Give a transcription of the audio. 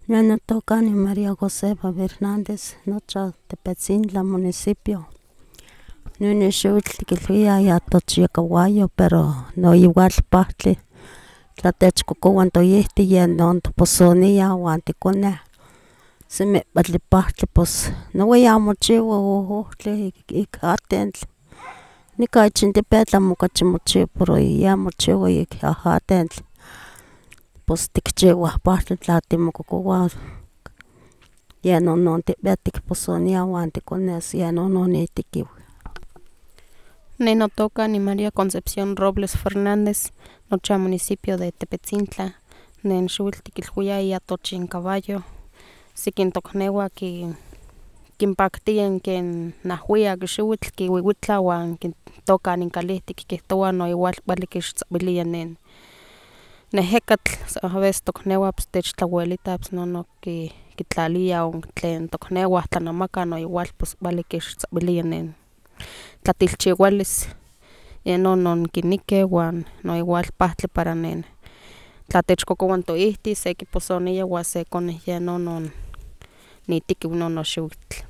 Ne notoka ni María Josefa Fernández, nocha Tepetzintla municipio. Nini xiuitl tikilhuia ya tochiyekawayo, pero no igual pahtli tla techkokowa toyehti yenon toposonia wan tikoneh semi patli pahtli pos nowi amo mochiwa ohtli ik atentli, nika ich intepetl amo okachi mochiwa pero yeh mochiwa ik ahatentli, pos tikchiwah pahtli tla timokokowah yenon tipia tikposoniah wan tikonis yenon itekiu. Ne notoka ni María Concepción Robles Fernández, nocha municipio de Tepetzintla. Nen xiuitl tikilhuia ya tochinkawayo, sikin tokniwah kinpaktia ken nahwiak xiuitl kiwiwitlah wan kintoka ninkalihtik kihtowah no igual kuali kixtzakuilia nen ejekatl, a veces tokniwah techtlawelitah nono kitlalia o tlen tokniwah tlanemakah no igual kuali kixtzakuilia nen tlatilchiualis, yenon kinikeh wan no igual pahtli para nen tla techkokowa toihtis sekiposonia wan sekoneh yenon itekiu non xiuitl.